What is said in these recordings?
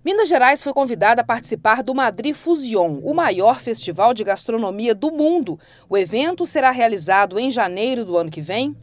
Minas Gerais foi convidada a participar do Madrid Fusion, o maior festival de gastronomia do mundo. O evento será realizado em janeiro do ano que vem.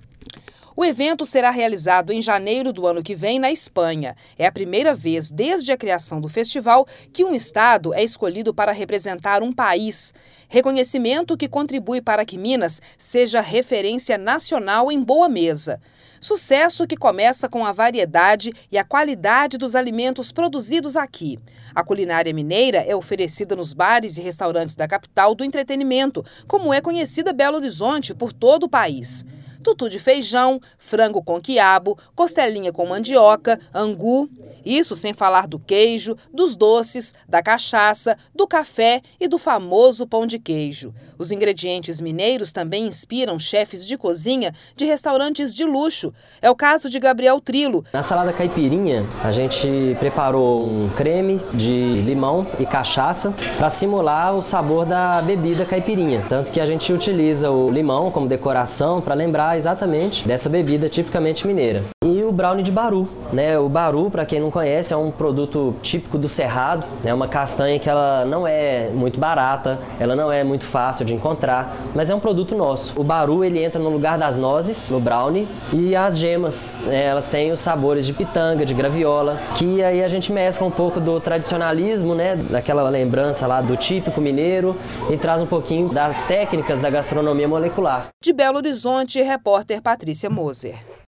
Na Espanha. É a primeira vez desde a criação do festival que um estado é escolhido para representar um país. Reconhecimento que contribui para que Minas seja referência nacional em boa mesa. Sucesso que começa com a variedade e a qualidade dos alimentos produzidos aqui. A culinária mineira é oferecida nos bares e restaurantes da capital do entretenimento, como é conhecida Belo Horizonte por todo o país. Tutu de feijão, frango com quiabo, costelinha com mandioca, angu. Isso sem falar do queijo, dos doces, da cachaça, do café e do famoso pão de queijo. Os ingredientes mineiros também inspiram chefes de cozinha de restaurantes de luxo. É o caso de Gabriel Trillo. Na salada caipirinha, a gente preparou um creme de limão e cachaça para simular o sabor da bebida caipirinha. Tanto que a gente utiliza o limão como decoração para lembrar exatamente dessa bebida tipicamente mineira. E o brownie de baru, né? O baru, para quem não conhece, é um produto típico do Cerrado, é uma castanha que ela não é muito barata, ela não é muito fácil de encontrar, mas é um produto nosso. O baru, ele entra no lugar das nozes, no brownie, e as gemas, né? Elas têm os sabores de pitanga, de graviola, que aí a gente mescla um pouco do tradicionalismo, né? Daquela lembrança lá do típico mineiro e traz um pouquinho das técnicas da gastronomia molecular. De Belo Horizonte, repórter Patrícia Moser.